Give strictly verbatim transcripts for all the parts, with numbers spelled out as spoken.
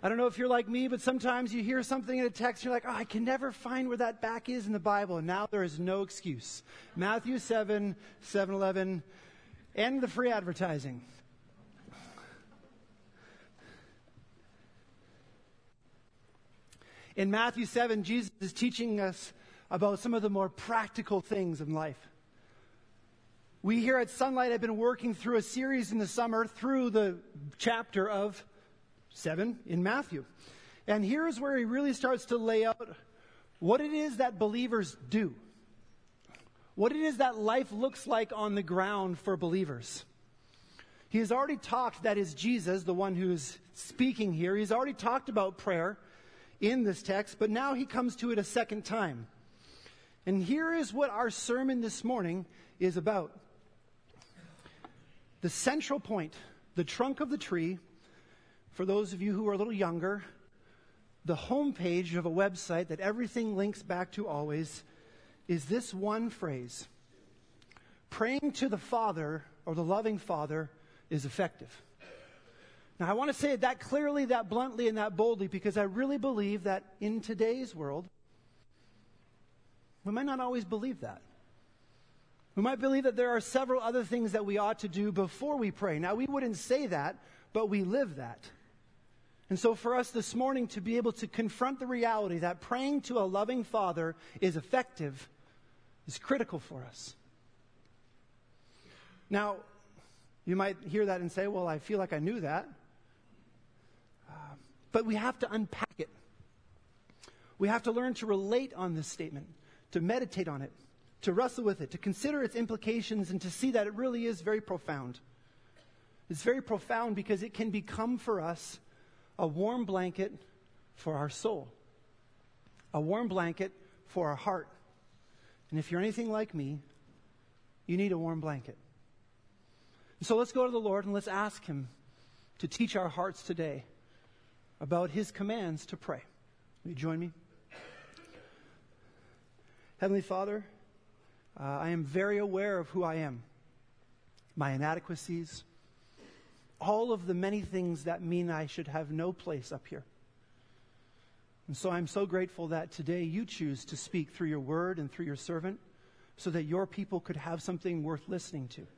I don't know if you're like me, but sometimes you hear something in a text, you're like, oh, I can never find where that back is in the Bible. And now there is no excuse. Matthew seven, seven eleven, and the free advertising. In Matthew seven, Jesus is teaching us about some of the more practical things in life. We here at Sunlight have been working through a series in the summer through the chapter of seven in Matthew. And here's where he really starts to lay out what it is that believers do. What it is that life looks like on the ground for believers. He has already talked, that is Jesus, the one who's speaking here. He's already talked about prayer in this text, but now he comes to it a second time. And here is what our sermon this morning is about. The central point, the trunk of the tree, for those of you who are a little younger, the homepage of a website that everything links back to always, is this one phrase. Praying to the Father, or the loving Father, is effective. Now, I want to say it that clearly, that bluntly, and that boldly, because I really believe that in today's world, we might not always believe that. We might believe that there are several other things that we ought to do before we pray. Now, we wouldn't say that, but we live that. And so for us this morning to be able to confront the reality that praying to a loving Father is effective is critical for us. Now, you might hear that and say, well, I feel like I knew that. Uh, but we have to unpack it. We have to learn to relate on this statement, to meditate on it, to wrestle with it, to consider its implications, and to see that it really is very profound. It's very profound because it can become for us a warm blanket for our soul, a warm blanket for our heart. And if you're anything like me, you need a warm blanket. So let's go to the Lord and let's ask Him to teach our hearts today about His commands to pray. Will you join me? Heavenly Father, uh, I am very aware of who I am, my inadequacies, all of the many things that mean I should have no place up here. And so I'm so grateful that today you choose to speak through your word and through your servant so that your people could have something worth listening to.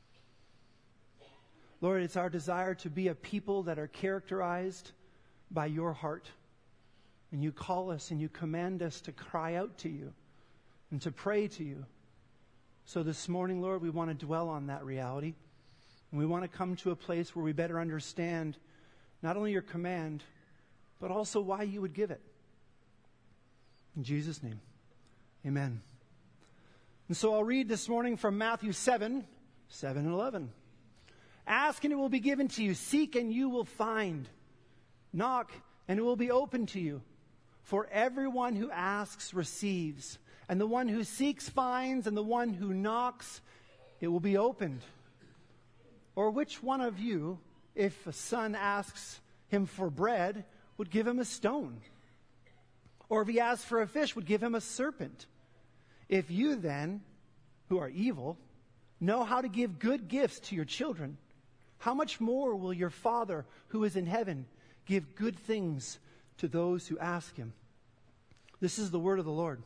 Lord, it's our desire to be a people that are characterized by your heart. And you call us and you command us to cry out to you and to pray to you. So this morning, Lord, we want to dwell on that reality. And we want to come to a place where we better understand not only your command, but also why you would give it. In Jesus' name, amen. And so I'll read this morning from Matthew seven, seven and eleven. Ask and it will be given to you. Seek and you will find. Knock and it will be opened to you. For everyone who asks receives. And the one who seeks finds. And the one who knocks, it will be opened. Or which one of you, if a son asks him for bread, would give him a stone? Or if he asks for a fish, would give him a serpent? If you then, who are evil, know how to give good gifts to your children, how much more will your Father who is in heaven give good things to those who ask him? This is the word of the Lord.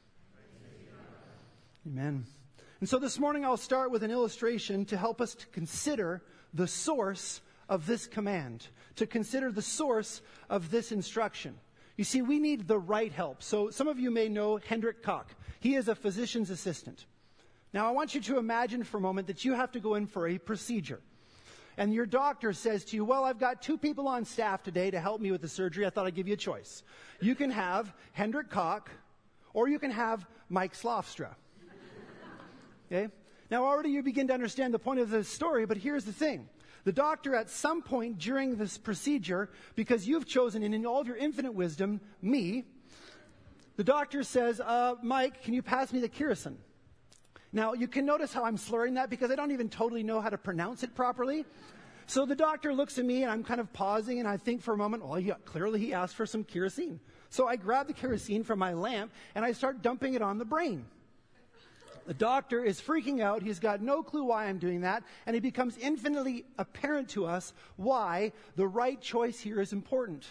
Amen. And so this morning I'll start with an illustration to help us to consider the source of this command, to consider the source of this instruction. You see, we need the right help. So some of you may know Hendrik Koch. He is a physician's assistant. Now I want you to imagine for a moment that you have to go in for a procedure. And your doctor says to you, well, I've got two people on staff today to help me with the surgery. I thought I'd give you a choice. You can have Hendrik Koch, or you can have Mike Slofstra. Okay? Now already you begin to understand the point of this story, but here's the thing. The doctor at some point during this procedure, because you've chosen in all of your infinite wisdom, me, the doctor says, uh, Mike, can you pass me the kerosene? Now, you can notice how I'm slurring that because I don't even totally know how to pronounce it properly. So the doctor looks at me and I'm kind of pausing and I think for a moment, well, yeah, clearly he asked for some kerosene. So I grab the kerosene from my lamp and I start dumping it on the brain. The doctor is freaking out. He's got no clue why I'm doing that. And it becomes infinitely apparent to us why the right choice here is important.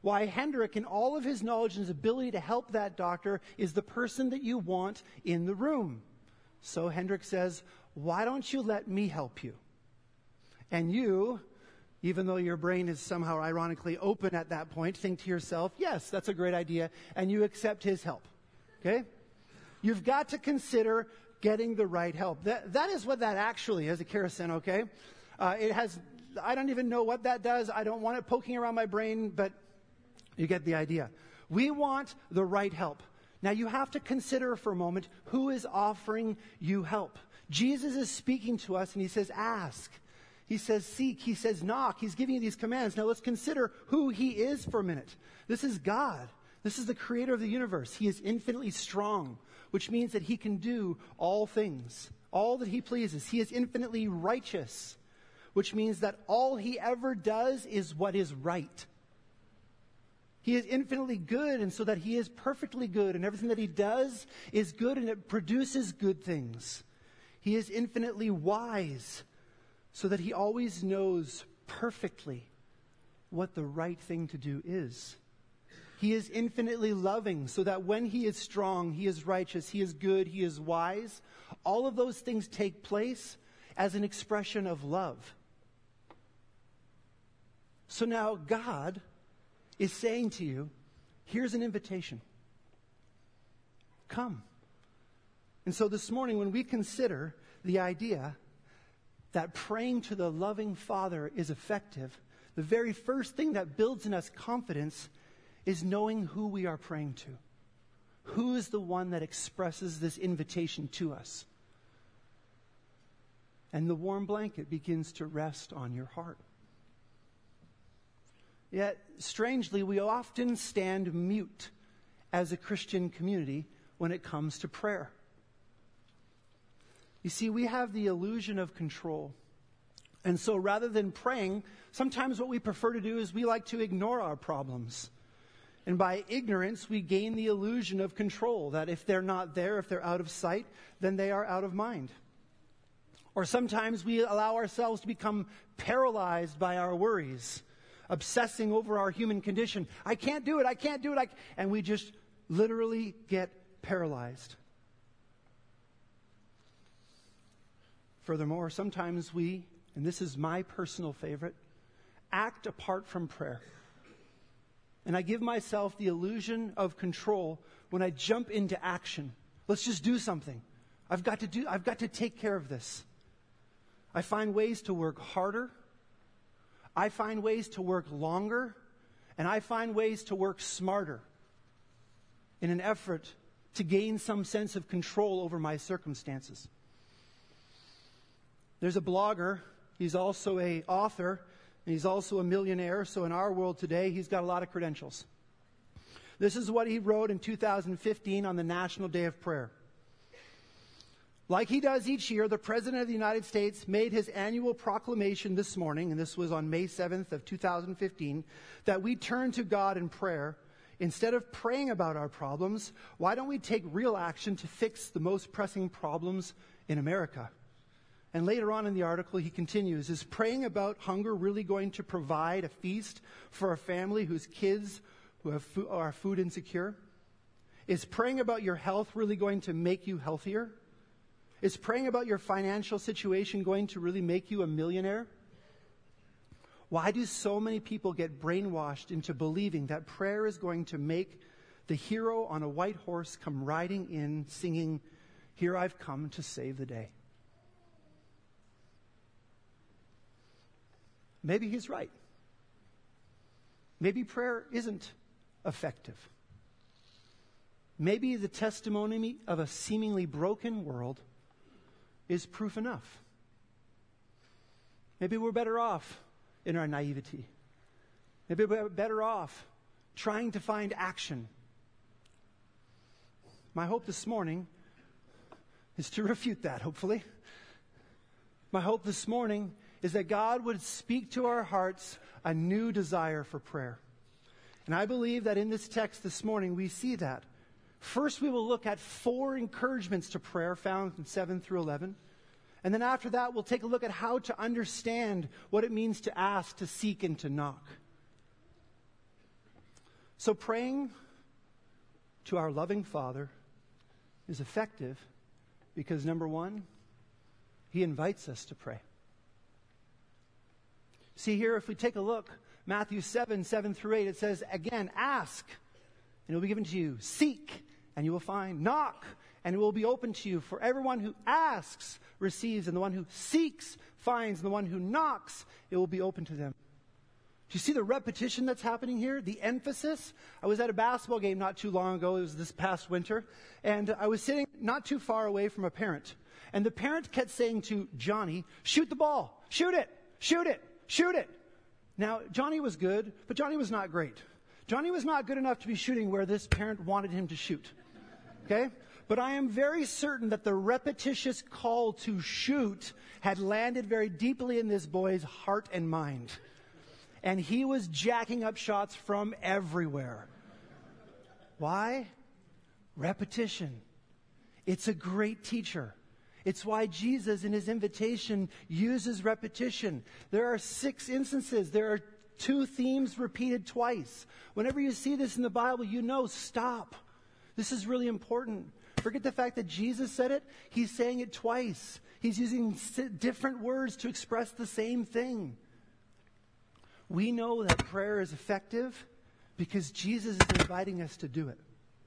why Hendrik, in all of his knowledge and his ability to help that doctor, is the person that you want in the room. So Hendrik says, why don't you let me help you? And you, even though your brain is somehow ironically open at that point, think to yourself, yes, that's a great idea, and you accept his help. Okay? You've got to consider getting the right help. That, that is what that actually is, a kerosene, okay? Uh, it has, I don't even know what that does. I don't want it poking around my brain, but you get the idea. We want the right help. Now you have to consider for a moment who is offering you help. Jesus is speaking to us and he says, ask. He says, seek. He says, knock. He's giving you these commands. Now let's consider who he is for a minute. This is God. This is the creator of the universe. He is infinitely strong, which means that he can do all things, all that he pleases. He is infinitely righteous, which means that all he ever does is what is right. He is infinitely good, and so that he is perfectly good, and everything that he does is good, and it produces good things. He is infinitely wise, so that he always knows perfectly what the right thing to do is. He is infinitely loving, so that when he is strong, he is righteous, he is good, he is wise. All of those things take place as an expression of love. So now God is saying to you, here's an invitation. Come. And so this morning, when we consider the idea that praying to the loving Father is effective, the very first thing that builds in us confidence is knowing who we are praying to. Who is the one that expresses this invitation to us? And the warm blanket begins to rest on your heart. Yet, strangely, we often stand mute as a Christian community when it comes to prayer. You see, we have the illusion of control. And so rather than praying, sometimes what we prefer to do is we like to ignore our problems. And by ignorance, we gain the illusion of control, that if they're not there, if they're out of sight, then they are out of mind. Or sometimes we allow ourselves to become paralyzed by our worries, obsessing over our human condition. I can't do it, I can't do it, I c-. and we just literally get paralyzed. Furthermore, sometimes we, and this is my personal favorite, act apart from prayer. And I give myself the illusion of control when I jump into action. Let's just do something. I've got to do, I've got to take care of this. I find ways to work harder. I find ways to work longer, and I find ways to work smarter in an effort to gain some sense of control over my circumstances. There's a blogger, he's also an author, and he's also a millionaire, so in our world today, he's got a lot of credentials. This is what he wrote in two thousand fifteen on the National Day of Prayer. Like he does each year, the President of the United States made his annual proclamation this morning, and this was on May seventh of two thousand fifteen, that we turn to God in prayer. Instead of praying about our problems, why don't we take real action to fix the most pressing problems in America? And later on in the article, he continues, is praying about hunger really going to provide a feast for a family whose kids who have fo- are food insecure? Is praying about your health really going to make you healthier? Is praying about your financial situation going to really make you a millionaire? Why do so many people get brainwashed into believing that prayer is going to make the hero on a white horse come riding in singing, "Here I've come to save the day"? Maybe he's right. Maybe prayer isn't effective. Maybe the testimony of a seemingly broken world is proof enough. Maybe we're better off in our naivety. Maybe we're better off trying to find action. My hope this morning is to refute that, hopefully. My hope this morning is that God would speak to our hearts a new desire for prayer. And I believe that in this text this morning we see that. First, we will look at four encouragements to prayer found in seven through eleven. And then after that, we'll take a look at how to understand what it means to ask, to seek, and to knock. So praying to our loving Father is effective because, number one, He invites us to pray. See here, if we take a look, Matthew seven, seven through eight, it says, again, ask, and it will be given to you. Seek, and you will find. Knock, and it will be open to you. For everyone who asks receives, and the one who seeks finds, and the one who knocks, it will be open to them. Do you see the repetition that's happening here? The emphasis? I was at a basketball game not too long ago. It was this past winter. And I was sitting not too far away from a parent. And the parent kept saying to Johnny, shoot the ball. Shoot it. Shoot it. Shoot it. Now, Johnny was good, but Johnny was not great. Johnny was not good enough to be shooting where this parent wanted him to shoot. Okay? But I am very certain that the repetitious call to shoot had landed very deeply in this boy's heart and mind. And he was jacking up shots from everywhere. Why? Repetition. It's a great teacher. It's why Jesus, in his invitation, uses repetition. There are six instances. There are two themes repeated twice. Whenever you see this in the Bible, you know, stop. This is really important. Forget the fact that Jesus said it. He's saying it twice. He's using different words to express the same thing. We know that prayer is effective because Jesus is inviting us to do it.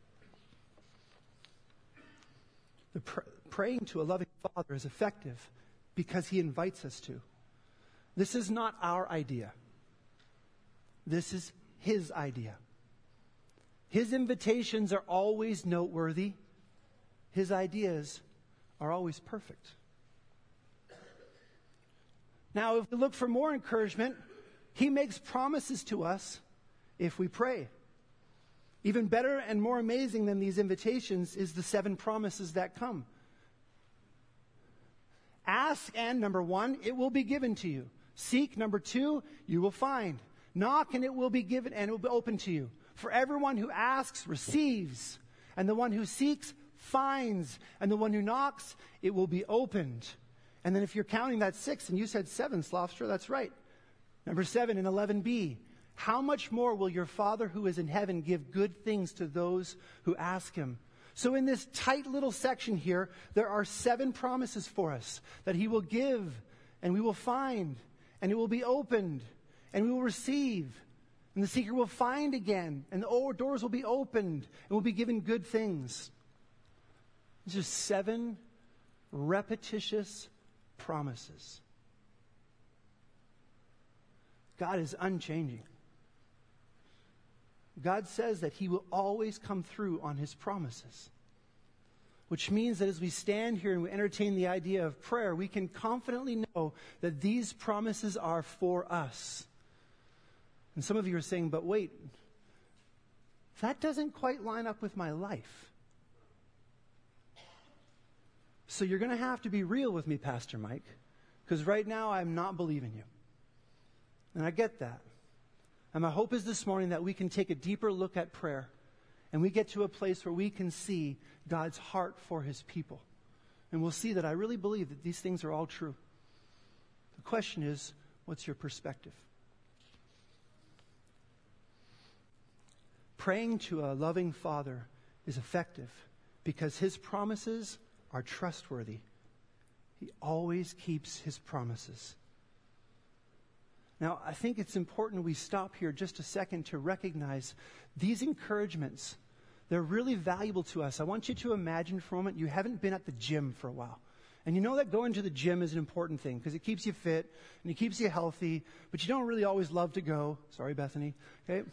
The pr- praying to a loving Father is effective because He invites us to. This is not our idea. This is His idea. His invitations are always noteworthy. His ideas are always perfect. Now, if we look for more encouragement, He makes promises to us if we pray. Even better and more amazing than these invitations is the seven promises that come. Ask, and number one, it will be given to you. Seek, number two, you will find. Knock, and it will be given, and it will be open to you. For everyone who asks receives, and the one who seeks finds, and the one who knocks, it will be opened. And then if you're counting, that's six, and you said seven, Slofstra, that's right. Number seven in eleven b, how much more will your Father who is in heaven give good things to those who ask Him? So in this tight little section here, there are seven promises for us that He will give, and we will find, and it will be opened, and we will receive, and the seeker will find again, and the doors will be opened, and will be given good things. These are seven repetitious promises. God is unchanging. God says that He will always come through on His promises. Which means that as we stand here and we entertain the idea of prayer, we can confidently know that these promises are for us. And some of you are saying, but wait, that doesn't quite line up with my life. So you're going to have to be real with me, Pastor Mike, because right now I'm not believing you. And I get that. And my hope is this morning that we can take a deeper look at prayer and we get to a place where we can see God's heart for His people. And we'll see that I really believe that these things are all true. The question is, what's your perspective? Praying to a loving Father is effective because His promises are trustworthy. He always keeps His promises. Now, I think it's important we stop here just a second to recognize these encouragements. They're really valuable to us. I want you to imagine for a moment you haven't been at the gym for a while. And you know that going to the gym is an important thing because it keeps you fit and it keeps you healthy, but you don't really always love to go. Sorry, Bethany. Okay?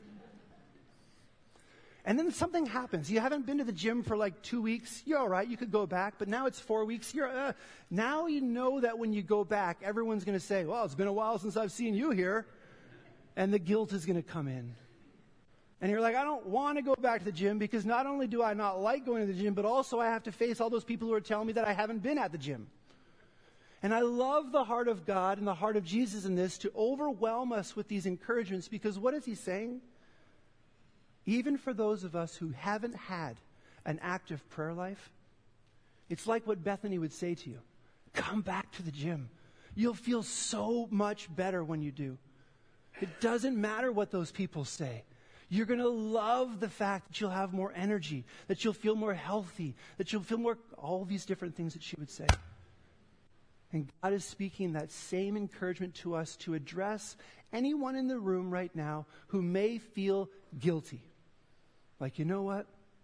And then something happens. You haven't been to the gym for like two weeks. You're all right. You could go back. But now it's four weeks. You're, uh, now you know that when you go back, everyone's going to say, well, it's been a while since I've seen you here. And the guilt is going to come in. And you're like, I don't want to go back to the gym because not only do I not like going to the gym, but also I have to face all those people who are telling me that I haven't been at the gym. And I love the heart of God and the heart of Jesus in this to overwhelm us with these encouragements because what is He saying? Even for those of us who haven't had an active prayer life, it's like what Bethany would say to you. Come back to the gym. You'll feel so much better when you do. It doesn't matter what those people say. You're going to love the fact that you'll have more energy, that you'll feel more healthy, that you'll feel more, all these different things that she would say. And God is speaking that same encouragement to us to address anyone in the room right now who may feel guilty. Like, you know what?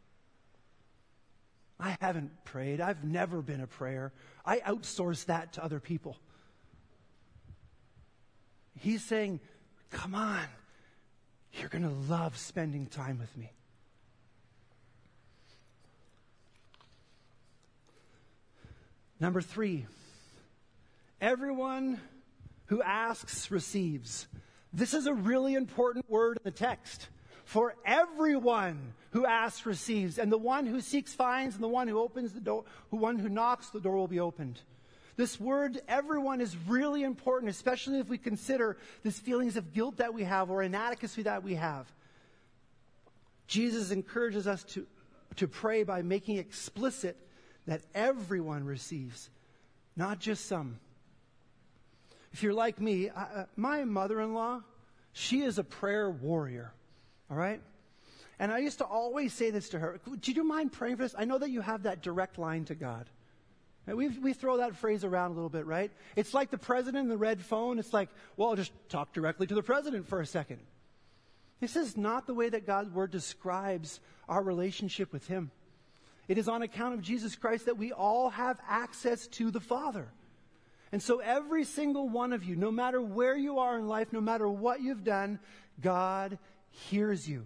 I haven't prayed. I've never been a prayer. I outsource that to other people. He's saying, come on. You're going to love spending time with me. Number three, everyone who asks receives. This is a really important word in the text. For everyone who asks receives, and the one who seeks finds, and the one who opens the door, who one who knocks, the door will be opened. This word, everyone, is really important, especially if we consider these feelings of guilt that we have or inadequacy that we have. Jesus encourages us to, to pray by making explicit that everyone receives, not just some. If you're like me, I, my mother-in-law, she is a prayer warrior, all right? And I used to always say this to her, do you mind praying for this? I know that you have that direct line to God. We we throw that phrase around a little bit, right? It's like the president and the red phone. It's like, well, I'll just talk directly to the president for a second. This is not the way that God's word describes our relationship with him. It is on account of Jesus Christ that we all have access to the Father. And so every single one of you, no matter where you are in life, no matter what you've done, God hears you.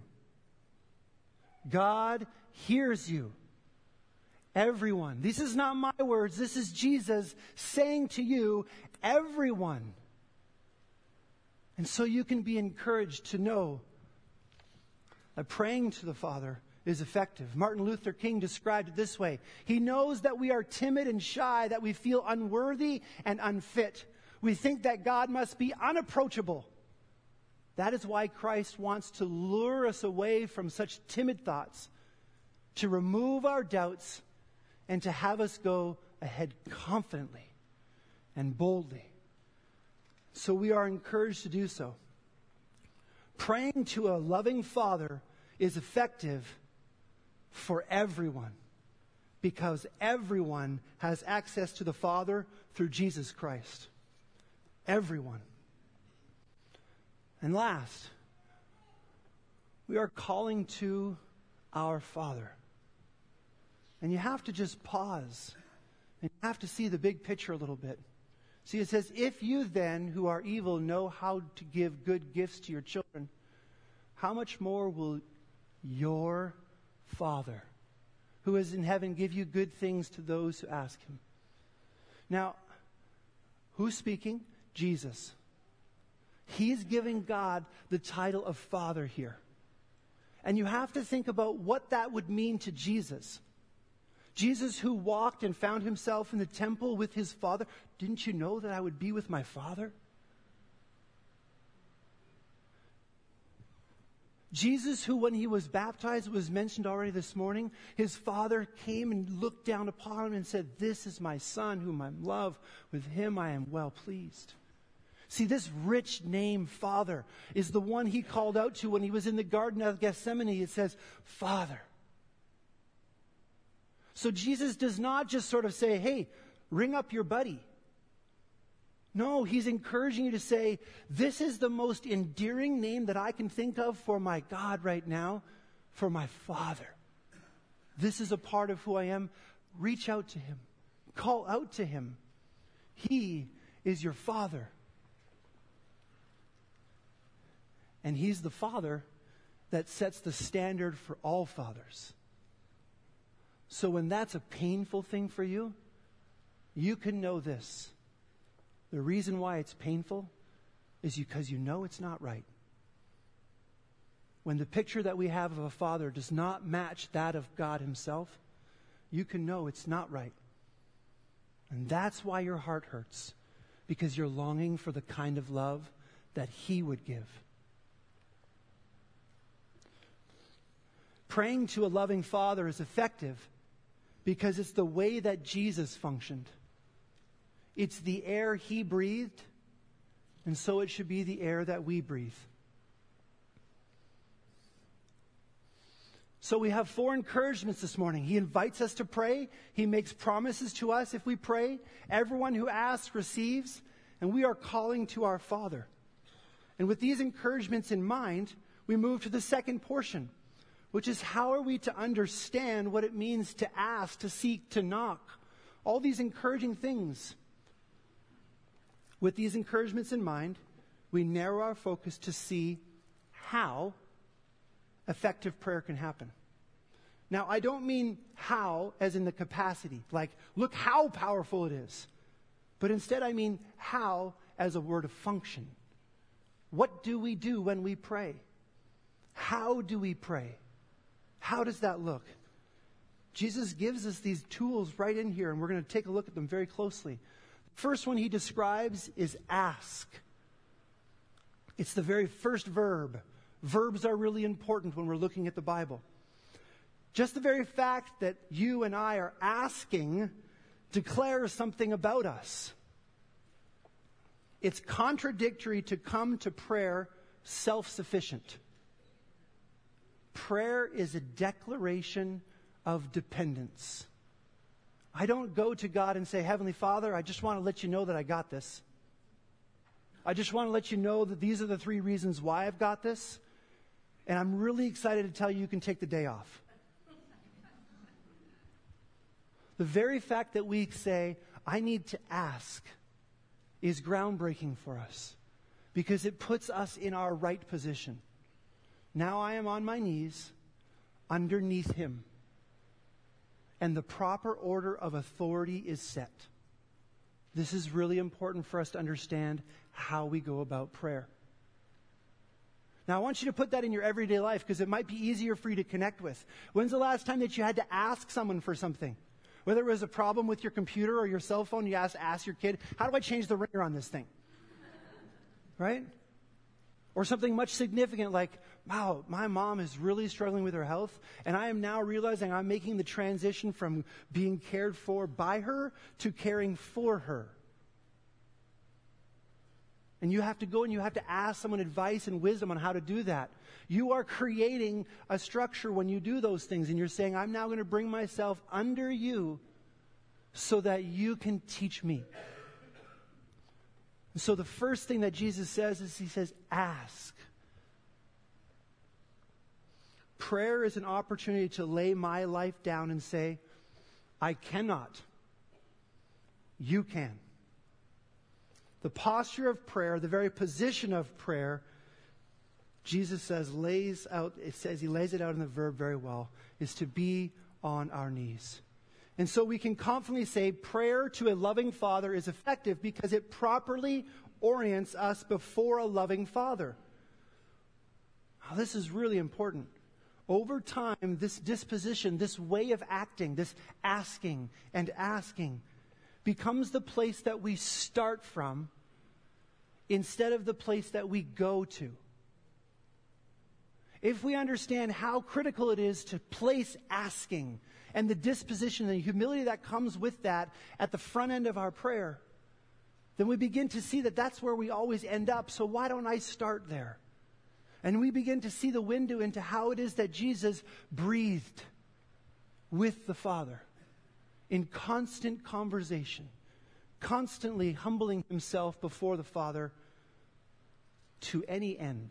God hears you. Everyone. This is not my words. This is Jesus saying to you, everyone. And so you can be encouraged to know that praying to the Father is effective. Martin Luther King described it this way. He knows that we are timid and shy, that we feel unworthy and unfit. We think that God must be unapproachable. That is why Christ wants to lure us away from such timid thoughts, to remove our doubts, and to have us go ahead confidently and boldly. So we are encouraged to do so. Praying to a loving Father is effective for everyone, because everyone has access to the Father through Jesus Christ. Everyone. And last, we are calling to our Father. And you have to just pause. And you have to see the big picture a little bit. See, it says, if you then, who are evil, know how to give good gifts to your children, how much more will your Father, who is in heaven, give you good things to those who ask him? Now, who's speaking? Jesus. He's giving God the title of Father here. And you have to think about what that would mean to Jesus. Jesus, who walked and found himself in the temple with his Father. Didn't you know that I would be with my Father? Jesus, who when he was baptized, was mentioned already this morning, his Father came and looked down upon him and said, this is my Son whom I love. With him I am well pleased. See, this rich name, Father, is the one he called out to when he was in the Garden of Gethsemane. It says, Father. So Jesus does not just sort of say, hey, ring up your buddy. No, he's encouraging you to say, this is the most endearing name that I can think of for my God right now, for my Father. This is a part of who I am. Reach out to him. Call out to him. He is your Father. And he's the Father that sets the standard for all fathers. So when that's a painful thing for you, you can know this. The reason why it's painful is because you know it's not right. When the picture that we have of a father does not match that of God himself, you can know it's not right. And that's why your heart hurts, because you're longing for the kind of love that he would give. Praying to a loving Father is effective because it's the way that Jesus functioned. It's the air he breathed, and so it should be the air that we breathe. So we have four encouragements this morning. He invites us to pray. He makes promises to us if we pray. Everyone who asks receives. And we are calling to our Father. And with these encouragements in mind, we move to the second portion, which is how are we to understand what it means to ask, to seek, to knock. All these encouraging things. With these encouragements in mind, we narrow our focus to see how effective prayer can happen. Now, I don't mean how as in the capacity, like, look how powerful it is. But instead, I mean how as a word of function. What do we do when we pray? How do we pray? How does that look? Jesus gives us these tools right in here, and we're going to take a look at them very closely. The first one he describes is ask. It's the very first verb. Verbs are really important when we're looking at the Bible. Just the very fact that you and I are asking declares something about us. It's contradictory to come to prayer self-sufficient. Prayer is a declaration of dependence. I don't go to God and say, Heavenly Father, I just want to let you know that I got this. I just want to let you know that these are the three reasons why I've got this. And I'm really excited to tell you you can take the day off. The very fact that we say, I need to ask, is groundbreaking for us because it puts us in our right position. Now I am on my knees underneath him, and the proper order of authority is set. This is really important for us to understand how we go about prayer. Now, I want you to put that in your everyday life because it might be easier for you to connect with. When's the last time that you had to ask someone for something? Whether it was a problem with your computer or your cell phone, you asked, ask your kid, how do I change the ringer on this thing? Right? Or something much significant like, wow, my mom is really struggling with her health, and I am now realizing I'm making the transition from being cared for by her to caring for her. And you have to go and you have to ask someone advice and wisdom on how to do that. You are creating a structure when you do those things. And you're saying, I'm now going to bring myself under you so that you can teach me. And so the first thing that Jesus says is he says, ask. Prayer is an opportunity to lay my life down and say, I cannot. You can. The posture of prayer, the very position of prayer, Jesus says, lays out, it says he lays it out in the verb very well, is to be on our knees. And so we can confidently say prayer to a loving Father is effective because it properly orients us before a loving Father. Now, this is really important. Over time, this disposition, this way of acting, this asking and asking, becomes the place that we start from instead of the place that we go to. If we understand how critical it is to place asking and the disposition and the humility that comes with that at the front end of our prayer, then we begin to see that that's where we always end up. So why don't I start there? And we begin to see the window into how it is that Jesus breathed with the Father in constant conversation, constantly humbling himself before the Father to any end.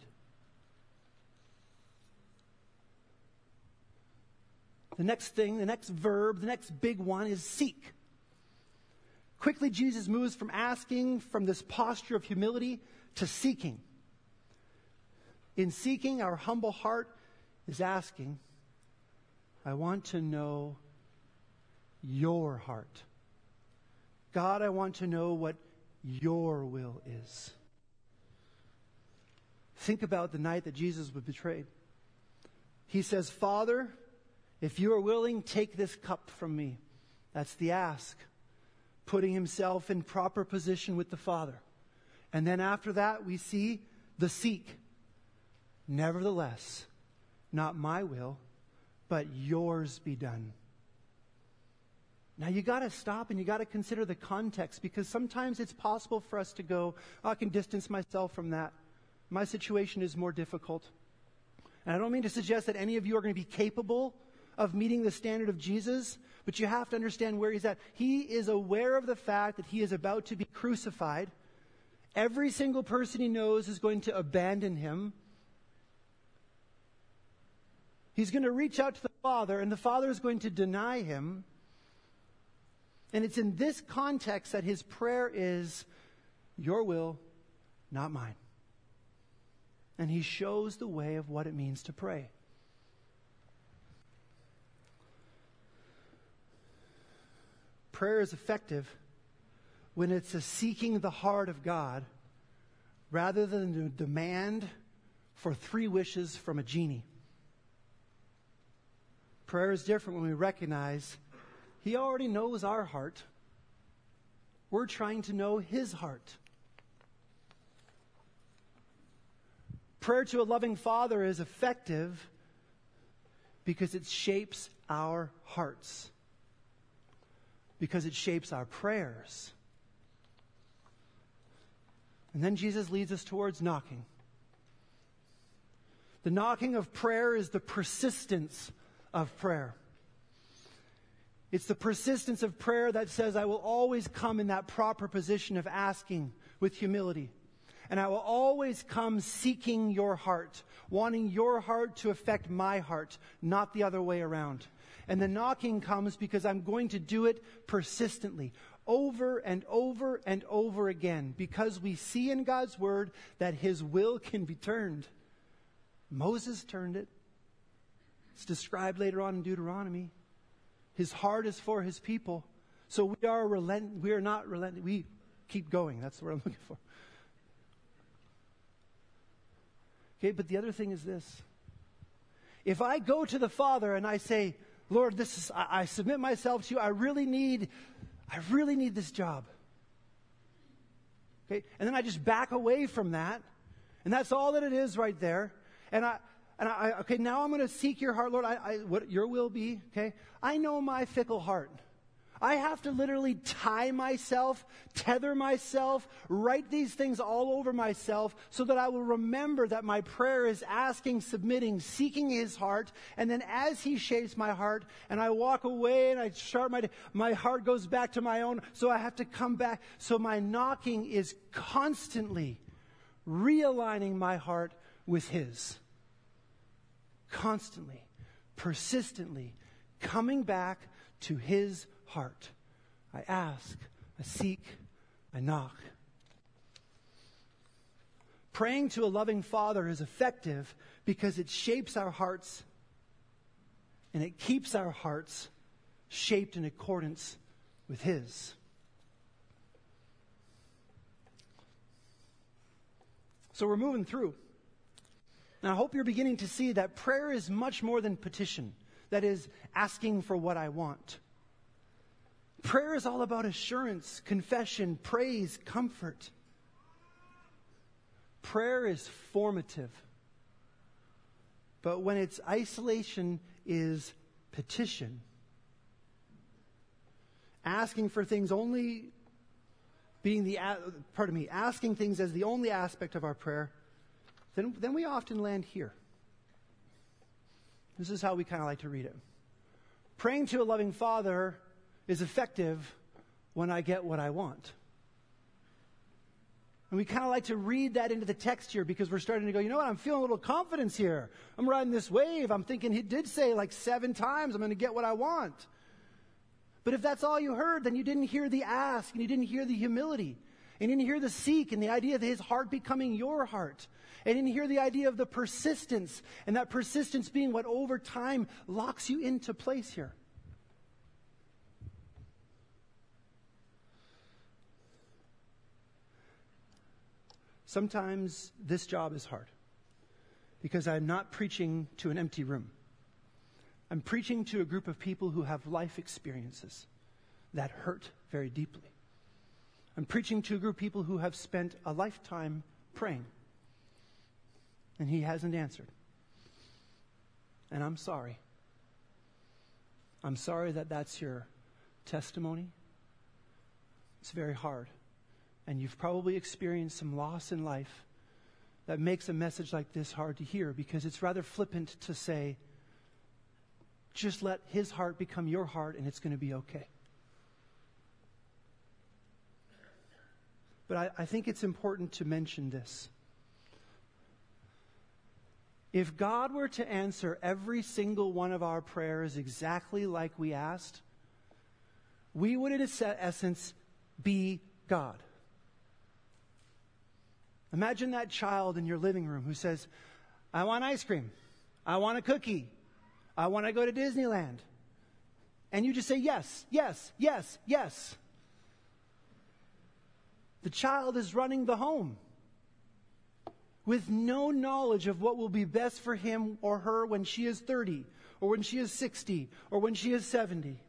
The next thing, the next verb, the next big one is seek. Quickly, Jesus moves from asking, from this posture of humility, to seeking. In seeking, our humble heart is asking, I want to know your heart. God, I want to know what your will is. Think about the night that Jesus was betrayed. He says, Father, if you are willing, take this cup from me. That's the ask. Putting himself in proper position with the Father. And then after that, we see the seek. Nevertheless, not my will, but yours be done. Now you got to stop and you got to consider the context, because sometimes it's possible for us to go, oh, I can distance myself from that. My situation is more difficult. And I don't mean to suggest that any of you are going to be capable of meeting the standard of Jesus, but you have to understand where he's at. He is aware of the fact that he is about to be crucified. Every single person he knows is going to abandon him. He's going to reach out to the Father, and the Father is going to deny him. And it's in this context that his prayer is, your will, not mine. And he shows the way of what it means to pray. Prayer is effective when it's a seeking the heart of God rather than a demand for three wishes from a genie. Prayer is different when we recognize he already knows our heart. We're trying to know his heart. Prayer to a loving Father is effective because it shapes our hearts. Because it shapes our prayers. And then Jesus leads us towards knocking. The knocking of prayer is the persistence of prayer. It's the persistence of prayer that says, I will always come in that proper position of asking with humility. And I will always come seeking your heart, wanting your heart to affect my heart, not the other way around. And the knocking comes because I'm going to do it persistently, over and over and over again, because we see in God's Word that his will can be turned. Moses turned it. It's described later on in Deuteronomy. His heart is for his people. So we are relent. We are not relenting. We keep going. That's what I'm looking for. Okay, but the other thing is this. If I go to the Father and I say, Lord, this is, I, I submit myself to you. I really need, I really need this job. Okay, and then I just back away from that, and that's all that it is right there. And I, and I, okay, now I'm going to seek your heart, Lord. I, I, what your will be. Okay, I know my fickle heart. I have to literally tie myself, tether myself, write these things all over myself so that I will remember that my prayer is asking, submitting, seeking his heart. And then as he shapes my heart and I walk away and I start my, my heart goes back to my own. So I have to come back. So my knocking is constantly realigning my heart with his. Constantly, persistently coming back to his heart. I ask, I seek, I knock. Praying to a loving Father is effective because it shapes our hearts and it keeps our hearts shaped in accordance with his. So we're moving through. And I hope you're beginning to see that prayer is much more than petition. That is, asking for what I want. Prayer is all about assurance, confession, praise, comfort. Prayer is formative. But when its isolation is petition, asking for things only being the, pardon me, asking things as the only aspect of our prayer, then, then we often land here. This is how we kind of like to read it. Praying to a loving Father is effective when I get what I want. And we kind of like to read that into the text here because we're starting to go, you know what, I'm feeling a little confidence here. I'm riding this wave. I'm thinking he did say like seven times I'm going to get what I want. But if that's all you heard, then you didn't hear the ask and you didn't hear the humility. And you didn't hear the seek and the idea of his heart becoming your heart. And you didn't hear the idea of the persistence. And that persistence being what over time locks you into place here. Sometimes this job is hard because I'm not preaching to an empty room. I'm preaching to a group of people who have life experiences that hurt very deeply. I'm preaching to a group of people who have spent a lifetime praying, and he hasn't answered. And I'm sorry. I'm sorry that that's your testimony. It's very hard. And you've probably experienced some loss in life that makes a message like this hard to hear, because it's rather flippant to say, just let his heart become your heart and it's going to be okay. But I, I think it's important to mention this. If God were to answer every single one of our prayers exactly like we asked, we would in essence be God. Imagine that child in your living room who says, I want ice cream. I want a cookie. I want to go to Disneyland. And you just say yes, yes, yes, yes. The child is running the home with no knowledge of what will be best for him or her when she is thirty, or when she is sixty, or when she is seventy.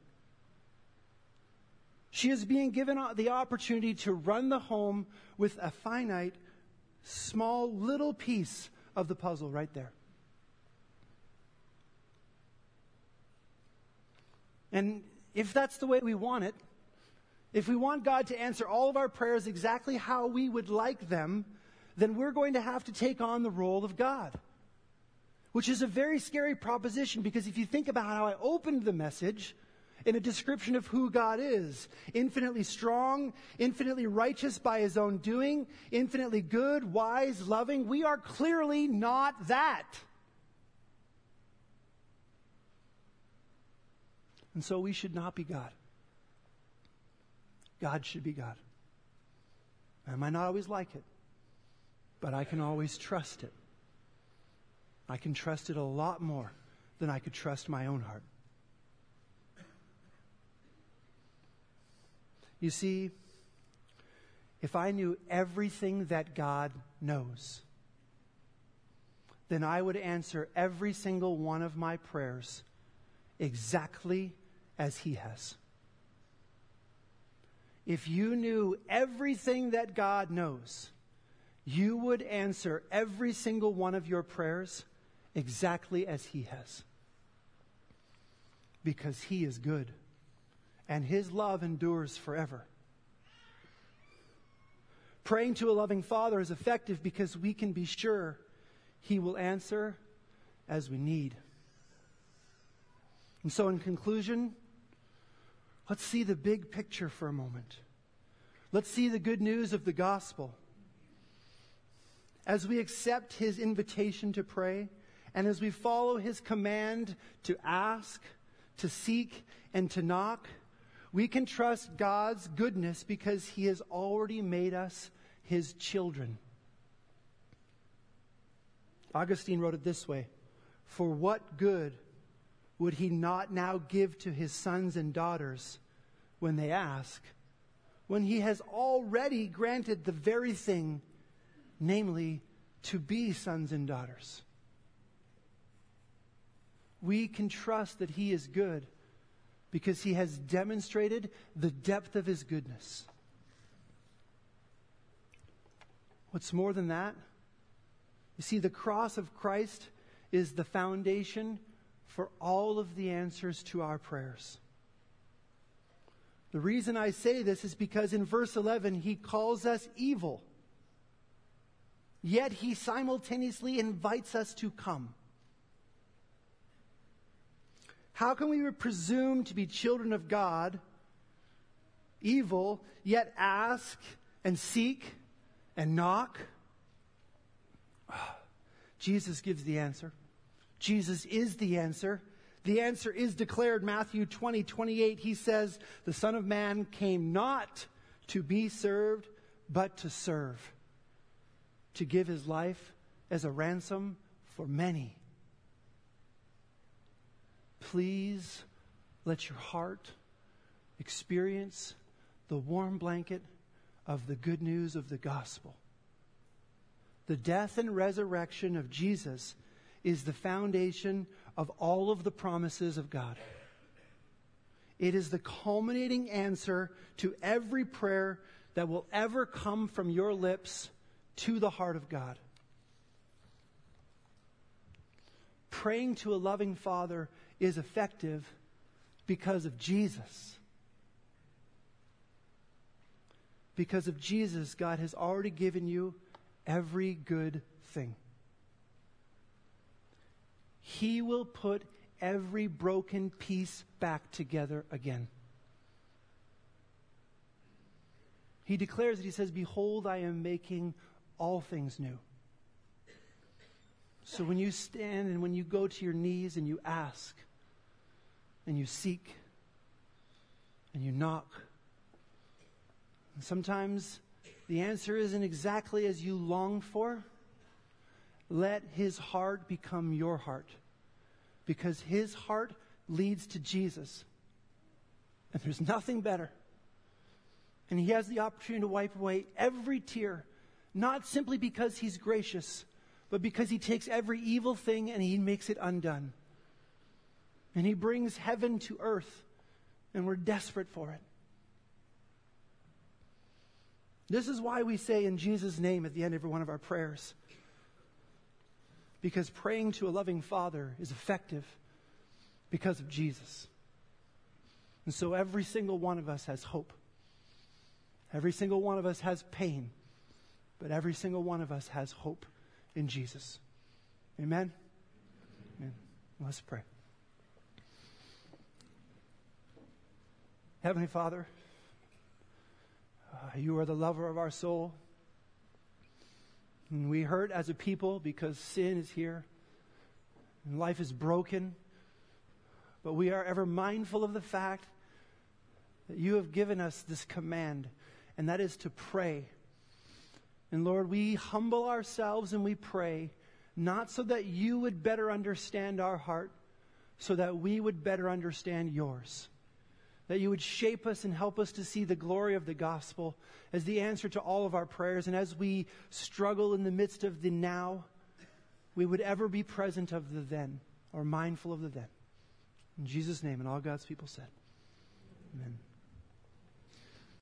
She is being given the opportunity to run the home with a finite, small, little piece of the puzzle right there. And if that's the way we want it, if we want God to answer all of our prayers exactly how we would like them, then we're going to have to take on the role of God. Which is a very scary proposition, because if you think about how I opened the message in a description of who God is, infinitely strong, infinitely righteous by his own doing, infinitely good, wise, loving, we are clearly not that. And so we should not be God. God should be God. I might not always like it, but I can always trust it. I can trust it a lot more than I could trust my own heart. You see, if I knew everything that God knows, then I would answer every single one of my prayers exactly as he has. If you knew everything that God knows, you would answer every single one of your prayers exactly as he has. Because he is good, and his love endures forever. Praying to a loving Father is effective because we can be sure he will answer as we need. And so in conclusion, let's see the big picture for a moment. Let's see the good news of the gospel. As we accept his invitation to pray, and as we follow his command to ask, to seek, and to knock, we can trust God's goodness because he has already made us his children. Augustine wrote it this way: "For what good would he not now give to his sons and daughters when they ask, when he has already granted the very thing, namely, to be sons and daughters?" We can trust that he is good because he has demonstrated the depth of his goodness. What's more than that? You see, the cross of Christ is the foundation for all of the answers to our prayers. The reason I say this is because in verse eleven, he calls us evil. Yet he simultaneously invites us to come. How can we presume to be children of God, evil, yet ask and seek and knock? Jesus gives the answer. Jesus is the answer. The answer is declared. Matthew twenty, twenty-eight, he says, "The Son of Man came not to be served, but to serve, to give his life as a ransom for many." Please let your heart experience the warm blanket of the good news of the gospel. The death and resurrection of Jesus is the foundation of all of the promises of God. It is the culminating answer to every prayer that will ever come from your lips to the heart of God. Praying to a loving Father is effective because of Jesus. Because of Jesus, God has already given you every good thing. He will put every broken piece back together again. He declares it. He says, behold, I am making all things new. So when you stand and when you go to your knees and you ask and you seek and you knock, and sometimes the answer isn't exactly as you long for, let His heart become your heart, because His heart leads to Jesus. And there's nothing better. And He has the opportunity to wipe away every tear, not simply because He's gracious, but because He takes every evil thing and He makes it undone. And He brings heaven to earth, and we're desperate for it. This is why we say in Jesus' name at the end of every one of our prayers. Because praying to a loving Father is effective because of Jesus. And so every single one of us has hope. Every single one of us has pain. But every single one of us has hope in Jesus. Amen? Amen. Let's pray. Heavenly Father, uh, You are the lover of our soul. And we hurt as a people because sin is here and life is broken. But we are ever mindful of the fact that You have given us this command, and that is to pray. And Lord, we humble ourselves and we pray, not so that You would better understand our heart, so that we would better understand Yours. That You would shape us and help us to see the glory of the gospel as the answer to all of our prayers. And as we struggle in the midst of the now, we would ever be present of the then, or mindful of the then. In Jesus' name, and all God's people said.